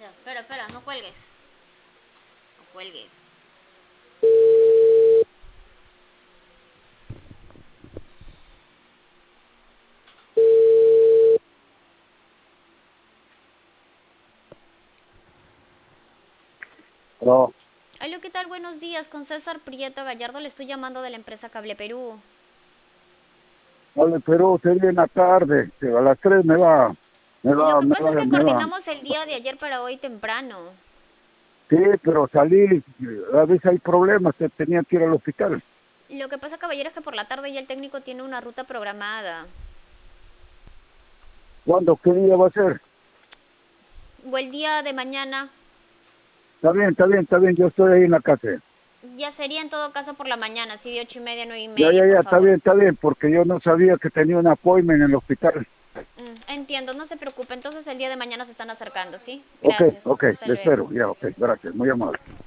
Ya, espera, espera, no cuelgues. No cuelgues. No, Hola, ¿qué tal? Buenos días. Con César Prieto Gallardo le estoy llamando de la empresa Cable Perú. vale, pero usted viene a tarde, que a las 3 Lo que pasa es que me va. coordinamos el día de ayer para hoy temprano. Sí, pero salí, a veces hay problemas, que tenía que ir al hospital. Lo que pasa, caballero, es que por la tarde ya el técnico tiene una ruta programada. ¿Cuándo? ¿Qué día va a ser? O el día de mañana. Está bien, está bien, está bien, yo estoy ahí en la casa. Ya sería en todo caso por la mañana, así de 8:30 a 9:30, Ya, por favor. está bien, porque yo no sabía que tenía un appointment en el hospital. Entiendo, no se preocupe. Entonces el día de mañana se están acercando, ¿sí? Ok, Gracias. ok, Hasta le luego. espero, ya, ok, gracias, muy amable.